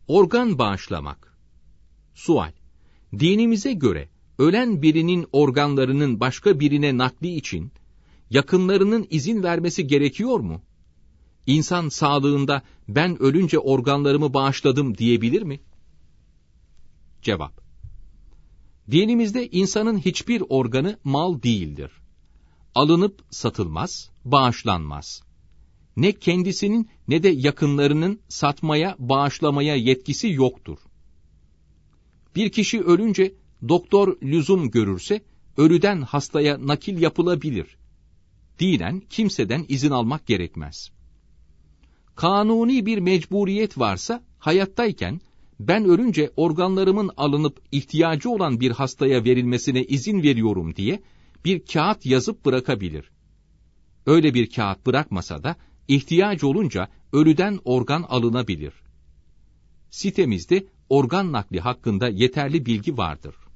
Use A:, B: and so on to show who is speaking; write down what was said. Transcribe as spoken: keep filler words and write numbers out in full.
A: Organ bağışlamak. Sual: Dinimize göre ölen birinin organlarının başka birine nakli için yakınlarının izin vermesi gerekiyor mu? İnsan sağlığında ben ölünce organlarımı bağışladım diyebilir mi? Cevap: Dinimizde insanın hiçbir organı mal değildir. Alınıp satılmaz, bağışlanmaz. Ne kendisinin ne de yakınlarının satmaya, bağışlamaya yetkisi yoktur. Bir kişi ölünce doktor lüzum görürse ölüden hastaya nakil yapılabilir. Dinen kimseden izin almak gerekmez. Kanuni bir mecburiyet varsa hayattayken ben ölünce organlarımın alınıp ihtiyacı olan bir hastaya verilmesine izin veriyorum diye bir kağıt yazıp bırakabilir. Öyle bir kağıt bırakmasa da ihtiyaç olunca ölüden organ alınabilir. Sitemizde organ nakli hakkında yeterli bilgi vardır.